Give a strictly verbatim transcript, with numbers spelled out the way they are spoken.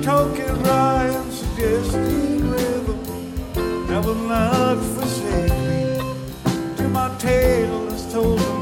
talking rhyme and suggesting rhythm that will not forsake me till my tale is told.